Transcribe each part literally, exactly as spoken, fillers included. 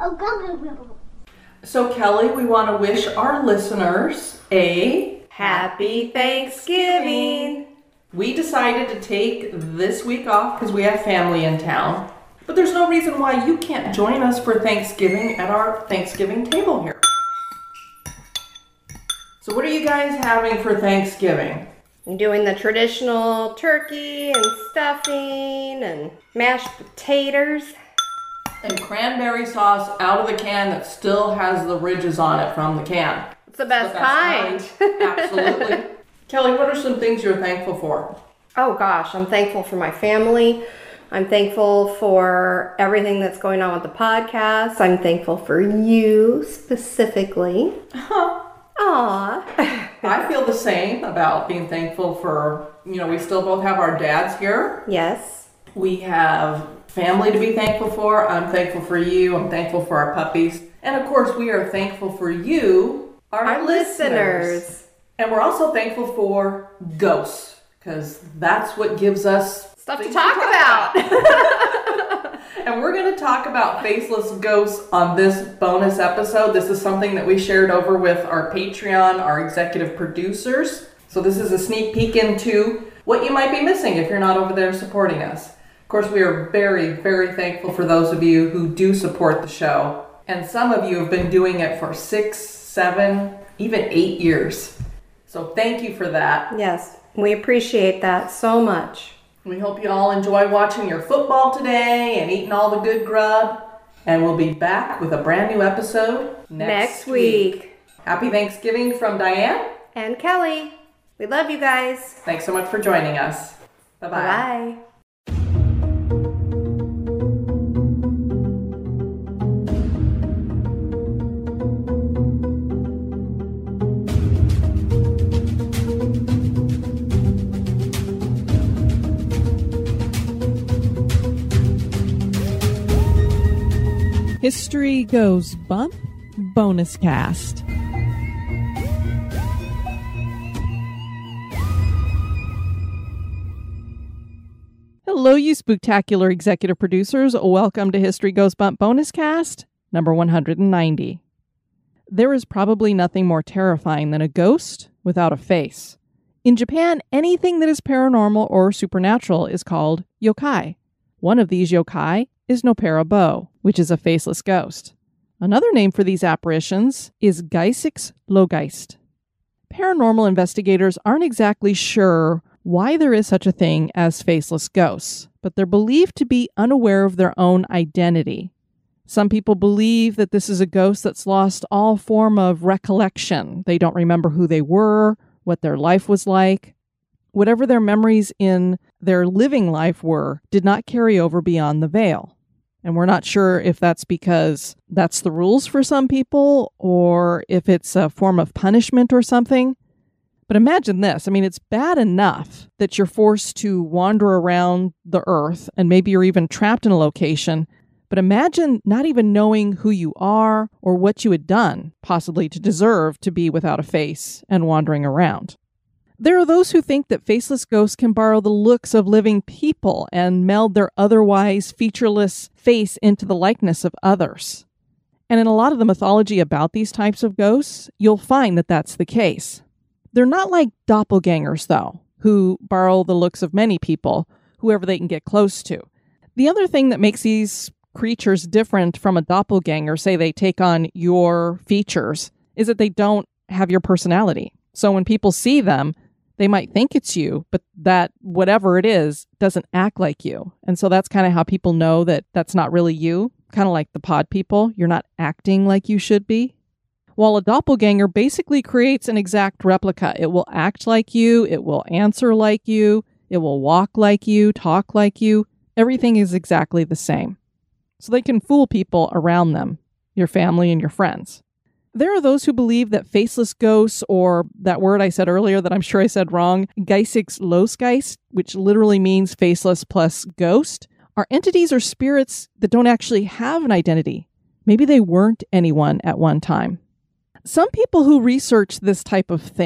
So, Kelly, we want to wish our listeners a Happy Thanksgiving. We decided to take this week off because we have family in town. But there's no reason why you can't join us for Thanksgiving at our Thanksgiving table here. So what are you guys having for Thanksgiving? I'm doing the traditional turkey and stuffing and mashed potatoes. And cranberry sauce out of the can that still has the ridges on it from the can. It's the best, the best kind. kind. Absolutely. Kelly, what are some things you're thankful for? Oh gosh, I'm thankful for my family. I'm thankful for everything that's going on with the podcast. I'm thankful for you specifically. Aww. I feel the same about being thankful for, you know, we still both have our dads here. Yes. We have family to be thankful for. I'm thankful for you. I'm thankful for our puppies. And of course, we are thankful for you, our, our listeners. listeners. And we're also thankful for ghosts, because that's what gives us stuff to talk, to talk about. about. And we're going to talk about faceless ghosts on this bonus episode. This is something that we shared over with our Patreon, our executive producers. So this is a sneak peek into what you might be missing if you're not over there supporting us. Of course, we are very, very thankful for those of you who do support the show. And some of you have been doing it for six, seven, even eight years. So thank you for that. Yes, we appreciate that so much. We hope you all enjoy watching your football today and eating all the good grub. And we'll be back with a brand new episode next, next week. week. Happy Thanksgiving from Diane. And Kelly. We love you guys. Thanks so much for joining us. Bye-bye. Bye. History Goes Bump Bonus Cast. Hello, you spooktacular executive producers. Welcome to History Goes Bump Bonus Cast, number one hundred ninety. There is probably nothing more terrifying than a ghost without a face. In Japan, anything that is paranormal or supernatural is called yokai. One of these yokai is Nopperabo, which is a faceless ghost. Another name for these apparitions is Geisteslogeist. Paranormal investigators aren't exactly sure why there is such a thing as faceless ghosts, but they're believed to be unaware of their own identity. Some people believe that this is a ghost that's lost all form of recollection. They don't remember who they were, what their life was like. Whatever their memories in their living life were did not carry over beyond the veil. And we're not sure if that's because that's the rules for some people or if it's a form of punishment or something. But imagine this. I mean, it's bad enough that you're forced to wander around the earth and maybe you're even trapped in a location. But imagine not even knowing who you are or what you had done, possibly to deserve to be without a face and wandering around. There are those who think that faceless ghosts can borrow the looks of living people and meld their otherwise featureless face into the likeness of others. And in a lot of the mythology about these types of ghosts, you'll find that that's the case. They're not like doppelgangers, though, who borrow the looks of many people, whoever they can get close to. The other thing that makes these creatures different from a doppelganger, say they take on your features, is that they don't have your personality. So when people see them, they might think it's you, but that whatever it is doesn't act like you. And so that's kind of how people know that that's not really you, kind of like the pod people. You're not acting like you should be. While a doppelganger basically creates an exact replica. It will act like you, it will answer like you, it will walk like you, talk like you. Everything is exactly the same. So they can fool people around them, your family and your friends. There are those who believe that faceless ghosts, or that word I said earlier that I'm sure I said wrong, Geisteslogeist, which literally means faceless plus ghost, are entities or spirits that don't actually have an identity. Maybe they weren't anyone at one time. Some people who research this type of thing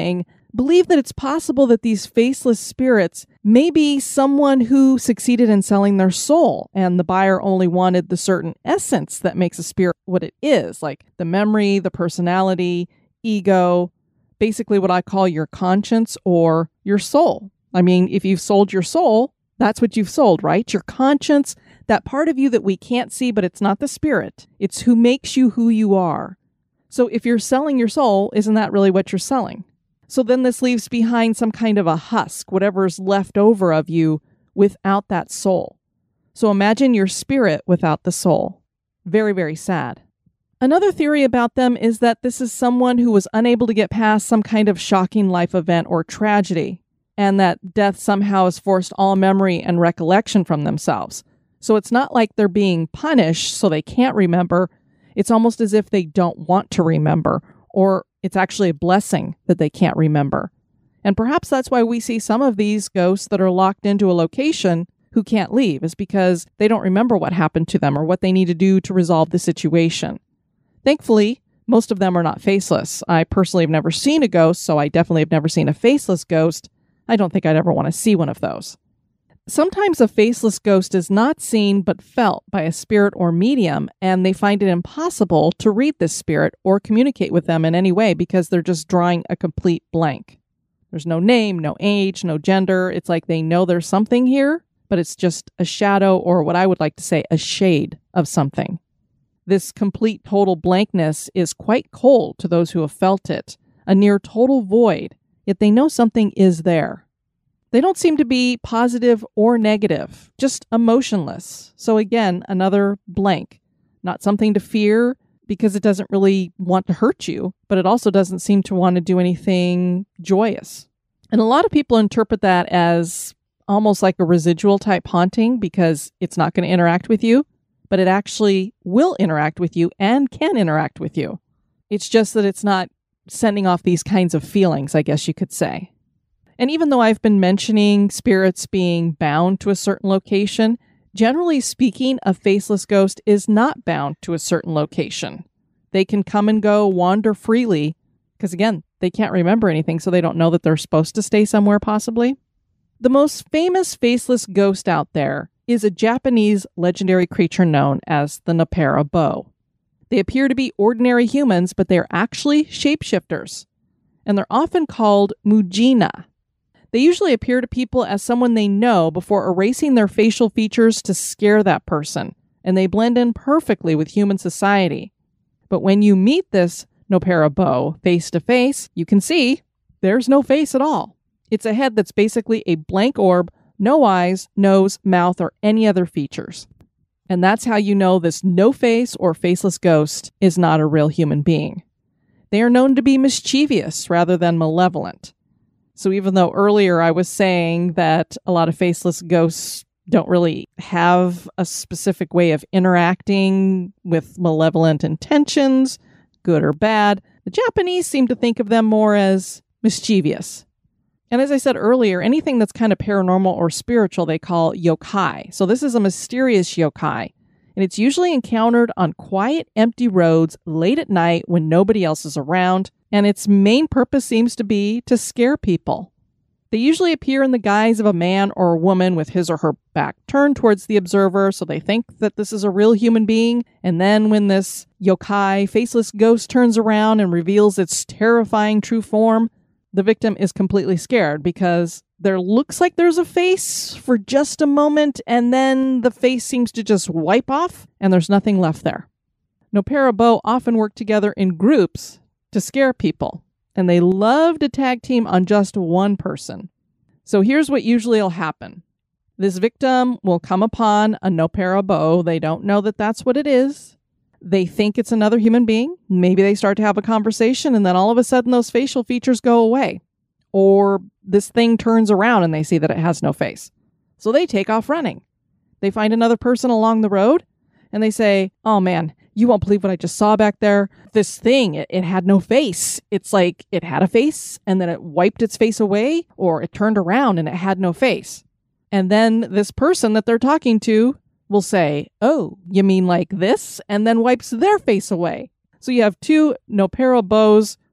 believe that it's possible that these faceless spirits may be someone who succeeded in selling their soul, and the buyer only wanted the certain essence that makes a spirit what it is, like the memory, the personality, ego, basically what I call your conscience or your soul. I mean, if you've sold your soul, that's what you've sold, right? Your conscience, that part of you that we can't see, but it's not the spirit. It's who makes you who you are. So if you're selling your soul, isn't that really what you're selling? So then this leaves behind some kind of a husk, whatever's left over of you without that soul. So imagine your spirit without the soul. Very, very sad. Another theory about them is that this is someone who was unable to get past some kind of shocking life event or tragedy, and that death somehow has forced all memory and recollection from themselves. So it's not like they're being punished so they can't remember. It's almost as if they don't want to remember, or it's actually a blessing that they can't remember. And perhaps that's why we see some of these ghosts that are locked into a location who can't leave, is because they don't remember what happened to them or what they need to do to resolve the situation. Thankfully, most of them are not faceless. I personally have never seen a ghost, so I definitely have never seen a faceless ghost. I don't think I'd ever want to see one of those. Sometimes a faceless ghost is not seen but felt by a spirit or medium, and they find it impossible to read this spirit or communicate with them in any way because they're just drawing a complete blank. There's no name, no age, no gender. It's like they know there's something here, but it's just a shadow, or what I would like to say, a shade of something. This complete total blankness is quite cold to those who have felt it, a near total void, yet they know something is there. They don't seem to be positive or negative, just emotionless. So again, another blank. Not something to fear because it doesn't really want to hurt you, but it also doesn't seem to want to do anything joyous. And a lot of people interpret that as almost like a residual type haunting because it's not going to interact with you, but it actually will interact with you and can interact with you. It's just that it's not sending off these kinds of feelings, I guess you could say. And even though I've been mentioning spirits being bound to a certain location, generally speaking, a faceless ghost is not bound to a certain location. They can come and go, wander freely, because again, they can't remember anything, so they don't know that they're supposed to stay somewhere possibly. The most famous faceless ghost out there is a Japanese legendary creature known as the Nopera Bo. They appear to be ordinary humans, but they're actually shapeshifters, and they're often called Mujina. They usually appear to people as someone they know before erasing their facial features to scare that person, and they blend in perfectly with human society. But when you meet this Nopera Bo face to face, you can see there's no face at all. It's a head that's basically a blank orb, no eyes, nose, mouth, or any other features. And that's how you know this no face or faceless ghost is not a real human being. They are known to be mischievous rather than malevolent. So even though earlier I was saying that a lot of faceless ghosts don't really have a specific way of interacting with malevolent intentions, good or bad, the Japanese seem to think of them more as mischievous. And as I said earlier, anything that's kind of paranormal or spiritual they call yokai. So this is a mysterious yokai, and it's usually encountered on quiet, empty roads late at night when nobody else is around. And its main purpose seems to be to scare people. They usually appear in the guise of a man or a woman with his or her back turned towards the observer, so they think that this is a real human being. And then when this yokai, faceless ghost, turns around and reveals its terrifying true form, the victim is completely scared because there looks like there's a face for just a moment, and then the face seems to just wipe off, and there's nothing left there. Nopera Bo often work together in groups to scare people, and they love to tag team on just one person. So here's what usually will happen. This victim will come upon a Nopera Bo. They don't know that that's what it is. They think it's another human being. Maybe they start to have a conversation, and then all of a sudden those facial features go away. Or this thing turns around and they see that it has no face. So they take off running. They find another person along the road, and they say, "Oh man, you won't believe what I just saw back there. This thing, it, it had no face. It's like it had a face and then it wiped its face away, or it turned around and it had no face." And then this person that they're talking to will say, "Oh, you mean like this?" and then wipes their face away. So you have two Nopera Bos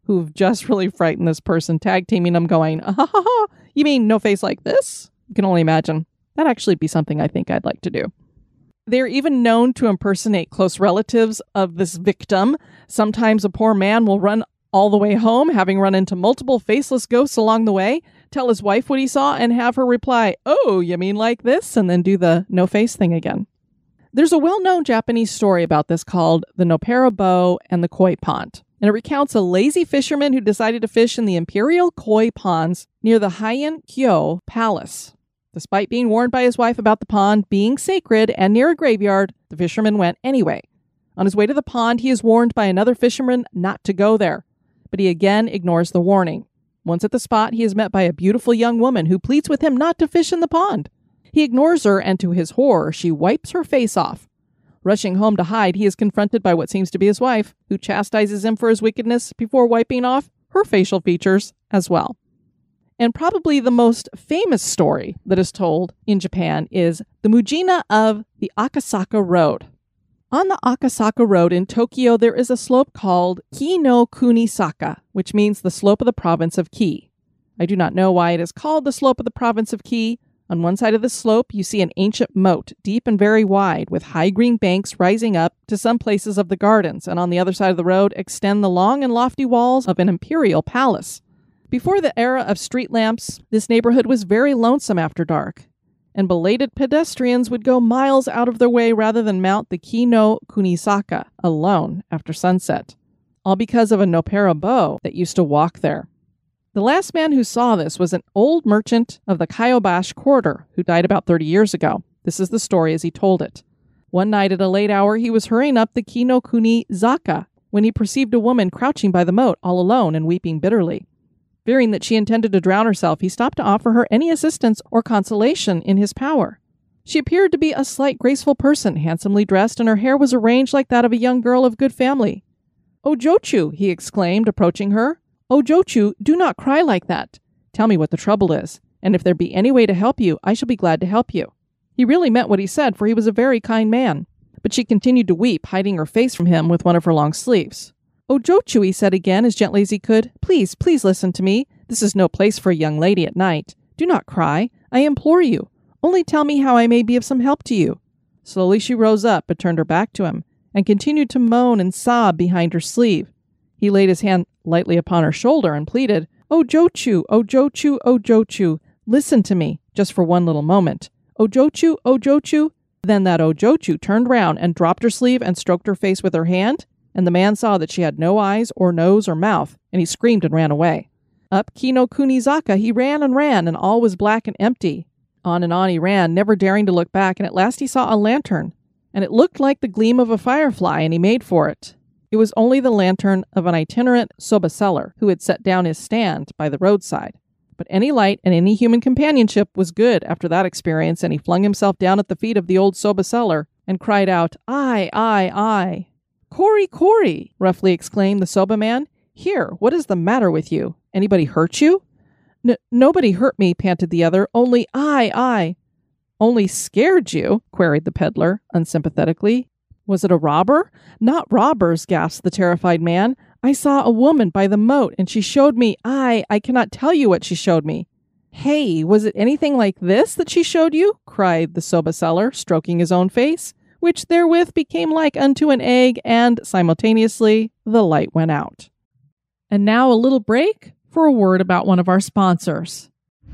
who've just really frightened this person, tag teaming them going, ah, ha, ha, you mean no face like this? You can only imagine. That'd actually be something I think I'd like to do. They're even known to impersonate close relatives of this victim. Sometimes a poor man will run all the way home, having run into multiple faceless ghosts along the way, tell his wife what he saw, and have her reply, oh, you mean like this? And then do the no face thing again. There's a well-known Japanese story about this called The Nopera Bow and the Koi Pond. And it recounts a lazy fisherman who decided to fish in the imperial koi ponds near the Heian Kyo Palace. Despite being warned by his wife about the pond being sacred and near a graveyard, the fisherman went anyway. On his way to the pond, he is warned by another fisherman not to go there, but he again ignores the warning. Once at the spot, he is met by a beautiful young woman who pleads with him not to fish in the pond. He ignores her, and to his horror, she wipes her face off. Rushing home to hide, he is confronted by what seems to be his wife, who chastises him for his wickedness before wiping off her facial features as well. And probably the most famous story that is told in Japan is the Mujina of the Akasaka Road. On the Akasaka Road in Tokyo, there is a slope called Ki no Kunisaka, which means the slope of the province of Ki. I do not know why it is called the slope of the province of Ki. On one side of the slope, you see an ancient moat, deep and very wide, with high green banks rising up to some places of the gardens, and on the other side of the road extend the long and lofty walls of an imperial palace. Before the era of street lamps, this neighborhood was very lonesome after dark, and belated pedestrians would go miles out of their way rather than mount the Ki no Kunisaka alone after sunset, all because of a Nopera bow that used to walk there. The last man who saw this was an old merchant of the Kyobashi quarter who died about thirty years ago. This is the story as he told it. One night at a late hour, he was hurrying up the Ki no Kunisaka when he perceived a woman crouching by the moat all alone and weeping bitterly. Fearing that she intended to drown herself, he stopped to offer her any assistance or consolation in his power. She appeared to be a slight, graceful person, handsomely dressed, and her hair was arranged like that of a young girl of good family. "Oh, Jochu," he exclaimed, approaching her. "Oh, Jochu, do not cry like that. Tell me what the trouble is, and if there be any way to help you, I shall be glad to help you." He really meant what he said, for he was a very kind man. But she continued to weep, hiding her face from him with one of her long sleeves. "Oh, Jochu," he said again, as gently as he could, "please, please listen to me. This is no place for a young lady at night. Do not cry. I implore you. Only tell me how I may be of some help to you." Slowly she rose up, but turned her back to him, and continued to moan and sob behind her sleeve. He laid his hand lightly upon her shoulder and pleaded, "Oh, Jochu, oh, Jochu, oh, Jochu, listen to me, just for one little moment. Oh, Jochu, oh, Jochu." Then that oh, Jochu turned round and dropped her sleeve and stroked her face with her hand, and the man saw that she had no eyes or nose or mouth, and he screamed and ran away. Up Ki no Kunisaka he ran and ran, and all was black and empty. On and on he ran, never daring to look back, and at last he saw a lantern, and it looked like the gleam of a firefly, and he made for it. It was only the lantern of an itinerant soba seller who had set down his stand by the roadside. But any light and any human companionship was good after that experience, and he flung himself down at the feet of the old soba seller and cried out, "I, I, I." "Kori, Kori," roughly exclaimed the soba man. "Here, what is the matter with you? Anybody hurt you?" N- nobody hurt me, panted the other. "Only I, I." "Only scared you?" queried the peddler, unsympathetically. "Was it a robber?" "Not robbers," gasped the terrified man. "I saw a woman by the moat, and she showed me, I, I cannot tell you what she showed me." "Hey, was it anything like this that she showed you?" cried the soba seller, stroking his own face, which therewith became like unto an egg, and simultaneously the light went out. And now a little break for a word about one of our sponsors.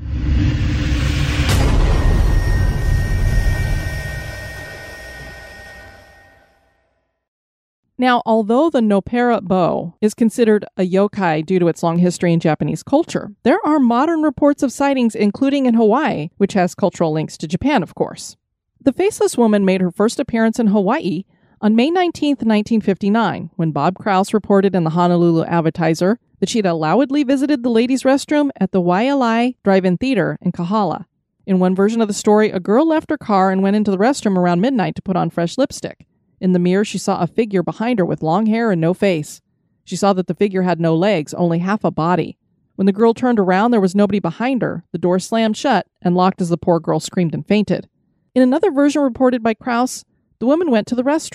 Now, although the Nopera bow is considered a yokai due to its long history in Japanese culture, there are modern reports of sightings, including in Hawaii, which has cultural links to Japan, of course. The Faceless Woman made her first appearance in Hawaii on May nineteenth, nineteen fifty-nine, when Bob Krause reported in the Honolulu Advertiser that she had allowedly visited the ladies' restroom at the Waialae Drive-In Theater in Kahala. In one version of the story, a girl left her car and went into the restroom around midnight to put on fresh lipstick. In the mirror, she saw a figure behind her with long hair and no face. She saw that the figure had no legs, only half a body. When the girl turned around, there was nobody behind her. The door slammed shut and locked as the poor girl screamed and fainted. In another version reported by Krause, the woman went to the restroom.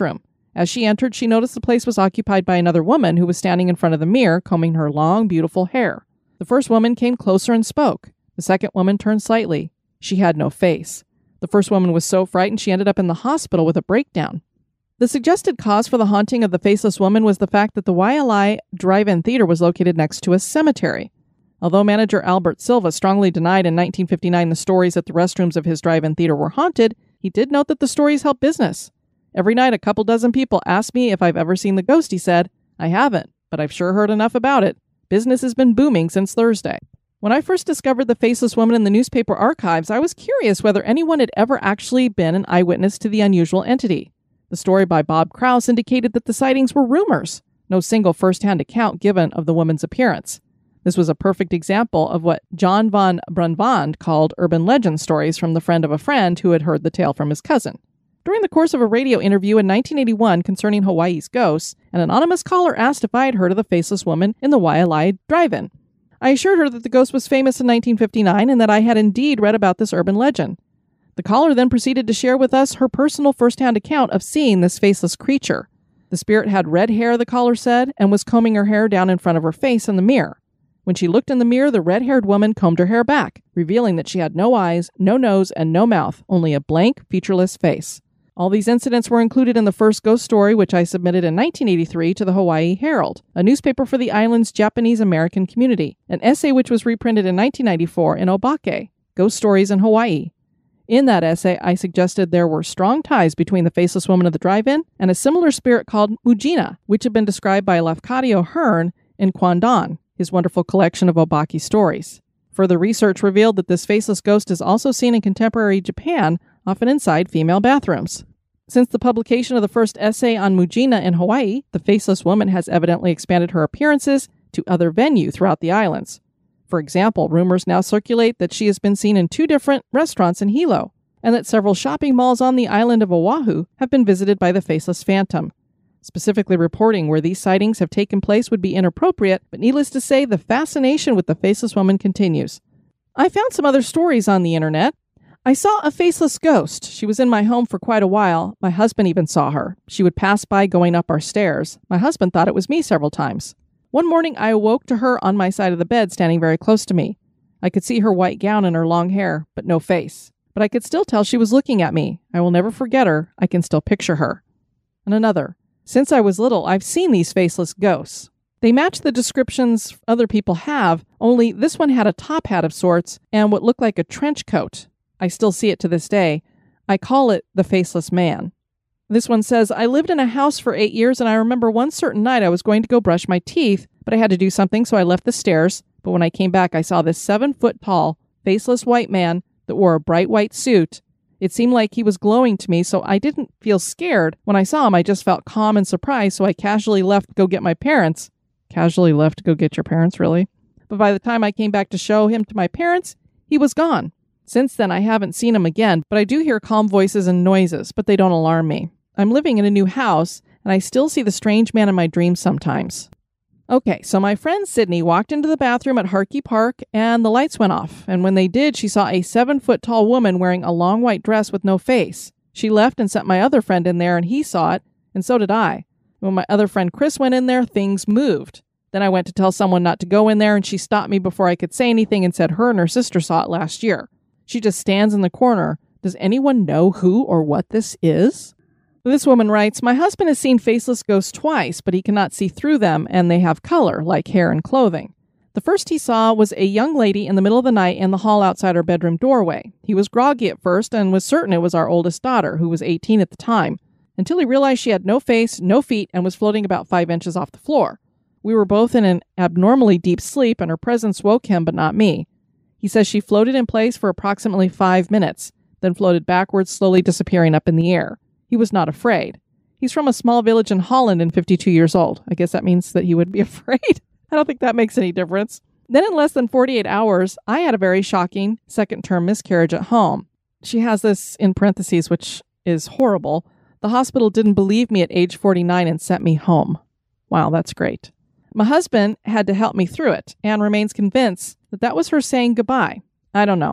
As she entered, she noticed the place was occupied by another woman who was standing in front of the mirror, combing her long, beautiful hair. The first woman came closer and spoke. The second woman turned slightly. She had no face. The first woman was so frightened she ended up in the hospital with a breakdown. The suggested cause for the haunting of the faceless woman was the fact that the Waialae Drive-In Theater was located next to a cemetery. Although manager Albert Silva strongly denied in nineteen fifty-nine the stories that the restrooms of his drive-in theater were haunted, he did note that the stories helped business. Every night a couple dozen people ask me if I've ever seen the ghost, he said. I haven't, but I've sure heard enough about it. Business has been booming since Thursday. When I first discovered the faceless woman in the newspaper archives, I was curious whether anyone had ever actually been an eyewitness to the unusual entity. The story by Bob Krause indicated that the sightings were rumors, no single first-hand account given of the woman's appearance. This was a perfect example of what John von Brunvand called urban legend stories from the friend of a friend who had heard the tale from his cousin. During the course of a radio interview in nineteen eighty-one concerning Hawaii's ghosts, an anonymous caller asked if I had heard of the faceless woman in the Waialae Drive-In. I assured her that the ghost was famous in nineteen fifty-nine and that I had indeed read about this urban legend. The caller then proceeded to share with us her personal first-hand account of seeing this faceless creature. The spirit had red hair, the caller said, and was combing her hair down in front of her face in the mirror. When she looked in the mirror, the red-haired woman combed her hair back, revealing that she had no eyes, no nose, and no mouth, only a blank, featureless face. All these incidents were included in the first ghost story, which I submitted in nineteen eighty-three to the Hawaii Herald, a newspaper for the island's Japanese-American community, an essay which was reprinted in nineteen ninety-four in Obake, Ghost Stories in Hawaii. In that essay, I suggested there were strong ties between the faceless woman of the drive-in and a similar spirit called Mujina, which had been described by Lafcadio Hearn in Kwandan, his wonderful collection of Obake stories. Further research revealed that this faceless ghost is also seen in contemporary Japan, often inside female bathrooms. Since the publication of the first essay on Mujina in Hawaii, the faceless woman has evidently expanded her appearances to other venues throughout the islands. For example, rumors now circulate that she has been seen in two different restaurants in Hilo, and that several shopping malls on the island of Oahu have been visited by the faceless phantom. Specifically reporting where these sightings have taken place would be inappropriate, but needless to say, the fascination with the faceless woman continues. I found some other stories on the internet. I saw a faceless ghost. She was in my home for quite a while. My husband even saw her. She would pass by going up our stairs. My husband thought it was me several times. One morning, I awoke to her on my side of the bed, standing very close to me. I could see her white gown and her long hair, but no face. But I could still tell she was looking at me. I will never forget her. I can still picture her. And another. Since I was little, I've seen these faceless ghosts. They match the descriptions other people have, only this one had a top hat of sorts and what looked like a trench coat. I still see it to this day. I call it the Faceless Man. This one says, I lived in a house for eight years and I remember one certain night I was going to go brush my teeth, but I had to do something, so I left the stairs. But when I came back, I saw this seven-foot-tall, faceless white man that wore a bright white suit. It seemed like he was glowing to me, so I didn't feel scared. When I saw him, I just felt calm and surprised, so I casually left to go get my parents. Casually left to go get your parents, really? But by the time I came back to show him to my parents, he was gone. Since then, I haven't seen him again, but I do hear calm voices and noises, but they don't alarm me. I'm living in a new house, and I still see the strange man in my dreams sometimes. Okay, so my friend Sydney walked into the bathroom at Harkey Park, and the lights went off, and when they did, she saw a seven-foot-tall woman wearing a long white dress with no face. She left and sent my other friend in there, and he saw it, and so did I. When my other friend Chris went in there, things moved. Then I went to tell someone not to go in there, and she stopped me before I could say anything and said her and her sister saw it last year. She just stands in the corner. Does anyone know who or what this is? This woman writes, my husband has seen faceless ghosts twice, but he cannot see through them, and they have color, like hair and clothing. The first he saw was a young lady in the middle of the night in the hall outside our bedroom doorway. He was groggy at first and was certain it was our oldest daughter, who was eighteen at the time, until he realized she had no face, no feet, and was floating about five inches off the floor. We were both in an abnormally deep sleep, and her presence woke him, but not me. He says she floated in place for approximately five minutes, then floated backwards, slowly disappearing up in the air. He was not afraid. He's from a small village in Holland and fifty-two years old. I guess that means that he would be afraid. I don't think that makes any difference. Then in less than forty-eight hours, I had a very shocking second-term miscarriage at home. She has this in parentheses, which is horrible. The hospital didn't believe me at age forty-nine and sent me home. Wow, that's great. My husband had to help me through it and remains convinced that that was her saying goodbye. I don't know.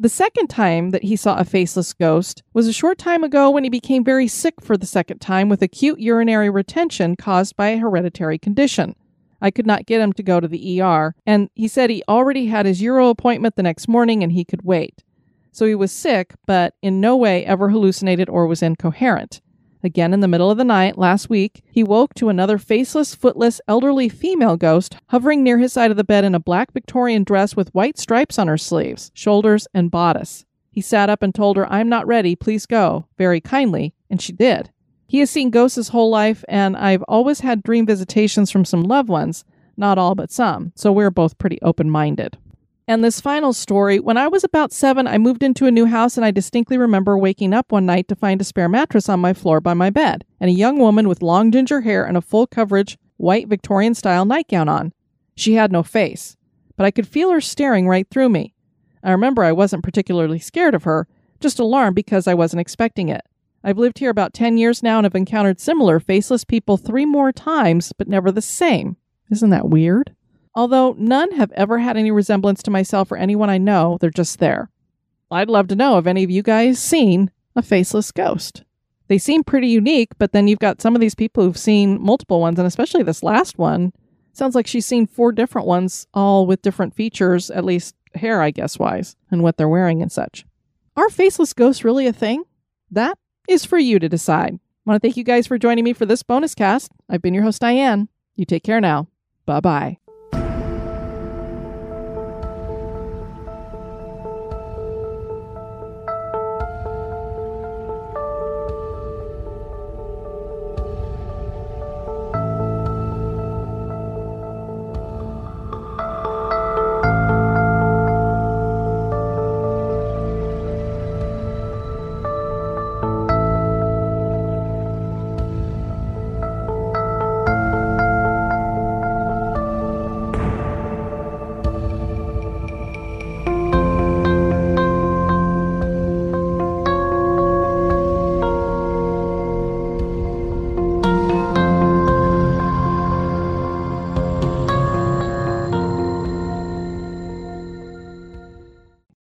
The second time that he saw a faceless ghost was a short time ago when he became very sick for the second time with acute urinary retention caused by a hereditary condition. I could not get him to go to the E R, and he said he already had his uro appointment the next morning and he could wait. So he was sick, but in no way ever hallucinated or was incoherent. Again, in the middle of the night, last week, he woke to another faceless, footless, elderly female ghost hovering near his side of the bed in a black Victorian dress with white stripes on her sleeves, shoulders, and bodice. He sat up and told her, "I'm not ready, please go," very kindly, and she did. He has seen ghosts his whole life, and I've always had dream visitations from some loved ones, not all but some, so we're both pretty open-minded. And this final story, when I was about seven, I moved into a new house and I distinctly remember waking up one night to find a spare mattress on my floor by my bed, and a young woman with long ginger hair and a full coverage, white Victorian-style nightgown on. She had no face, but I could feel her staring right through me. I remember I wasn't particularly scared of her, just alarmed because I wasn't expecting it. I've lived here about ten years now and have encountered similar faceless people three more times, but never the same. Isn't that weird? Although none have ever had any resemblance to myself or anyone I know, they're just there. I'd love to know if any of you guys seen a faceless ghost. They seem pretty unique, but then you've got some of these people who've seen multiple ones, and especially this last one. Sounds like she's seen four different ones, all with different features, at least hair, I guess, wise, and what they're wearing and such. Are faceless ghosts really a thing? That is for you to decide. I want to thank you guys for joining me for this bonus cast. I've been your host, Diane. You take care now. Bye-bye.